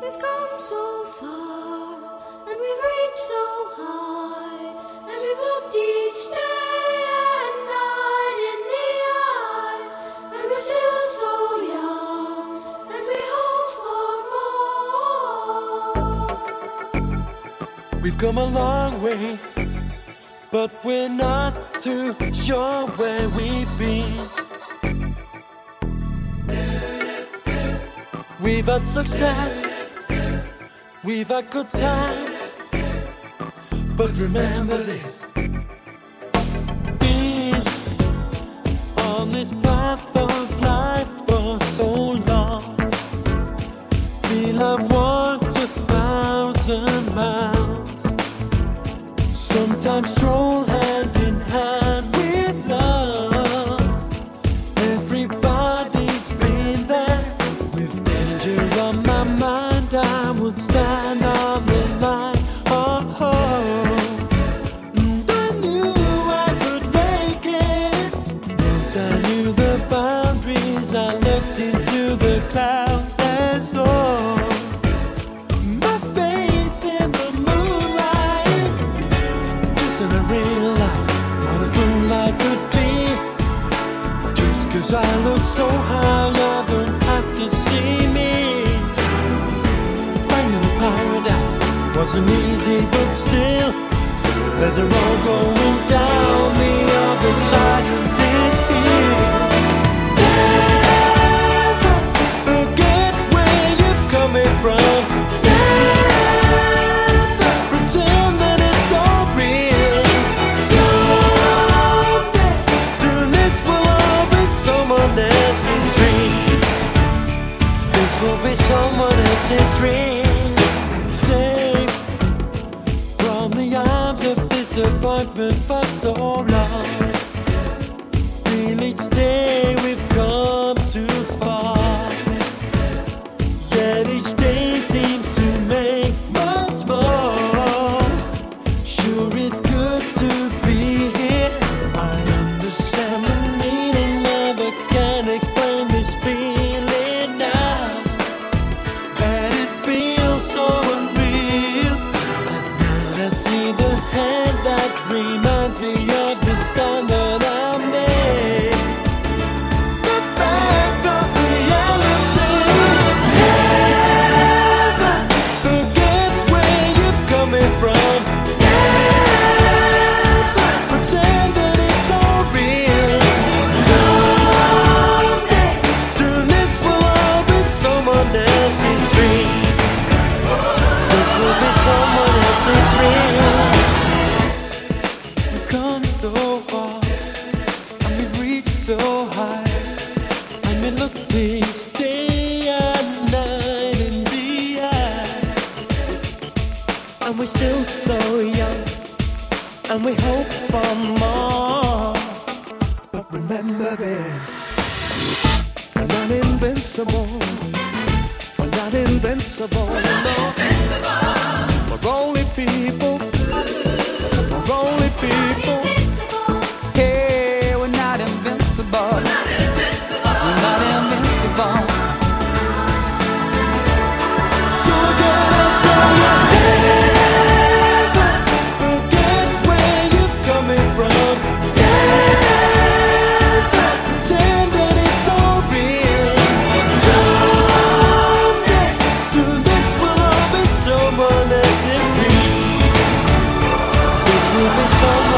We've come so far, and we've reached so high, and we've looked each day and night in the eye, and we're still so young, and we hope for more. We've come a long way, but we're not too sure where we've been. We've had success, we've had good times, but remember this: being on this path of life for so long, we'll have walked 1,000 miles, sometimes stroll hand in hand with love. Everybody's been there. With danger on my mind, I would stand on the line of hope. And I knew I could make it. Once I knew the boundaries, I looked into the clouds as though my face in the moonlight. Just then I realized what a fool I could be. Just 'cause I look so high, I don't have to see me. Finding a paradise wasn't easy, but still, there's a road going down the other side of this field. Never forget where you're coming from. Never pretend that it's all real. Someday, soon this will all be someone else's dream. This will be someone else's dream. Safe from the arms of disappointment for so long. Feel each day we've come too far, yet each day seems to make much more. Sure, it's good to be here. I understand the meaning of it, can't explain this feeling now. And it feels so unreal. At night I see the hand that reminds me of the stand that I made. The fact of reality. Never forget where you're coming from. Never pretend that it's all real. Someday, soon this will all be someone else's dream. This will be someone else's dream. We've come so far, and we've reached so high, and we look each day and night in the eye, and we're still so young, and we hope for more. But remember this: we're not invincible. We're not invincible. No. We're only people. We're only people. Hey, we're not invincible. We're not invincible. So again, I'll tell you, never forget where you're coming from. Never pretend that it's all real. Someday, soon this will all be someone else's dream. This will be someone